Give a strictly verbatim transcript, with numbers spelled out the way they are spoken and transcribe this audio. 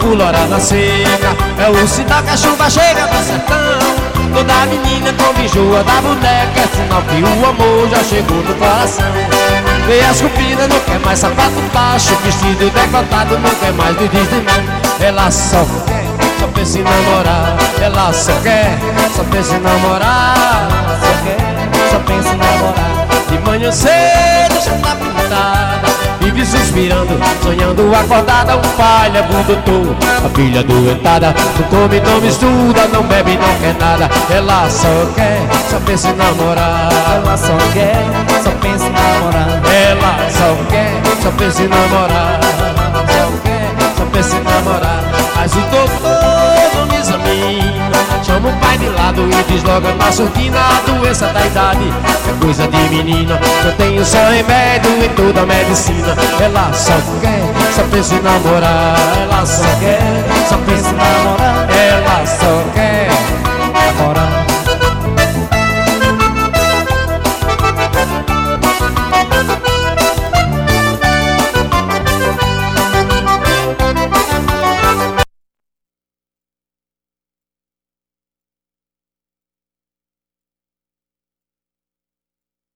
lora na seca, é o sinal que a chuva chega no sertão. Toda menina com bijoa da boneca é sinal que o amor já chegou no coração. Vê as cupidas, não quer mais sapato baixo, vestido decotado, não quer mais me diz de mim. Ela só quer, só pensa em namorar. Ela só quer, só pensa em namorar. Só quer, só pensa em namorar. De manhã cedo já tá pintada, vive suspirando, sonhando acordada. Um pai leva um doutor, a filha doentada, não come, não estuda, não bebe, não quer nada. Ela só quer, só pensa em namorar. Ela só quer, só pensa em namorar. Ela só quer, só pensa em namorar. Só quer, só pensa em namorar. Mas o doutor não examina, chama o pai de lado e diz logo na surdina: a doença da idade é coisa de menina, eu tenho só remédio em toda a medicina. Ela só quer, só pensa em namorar. Ela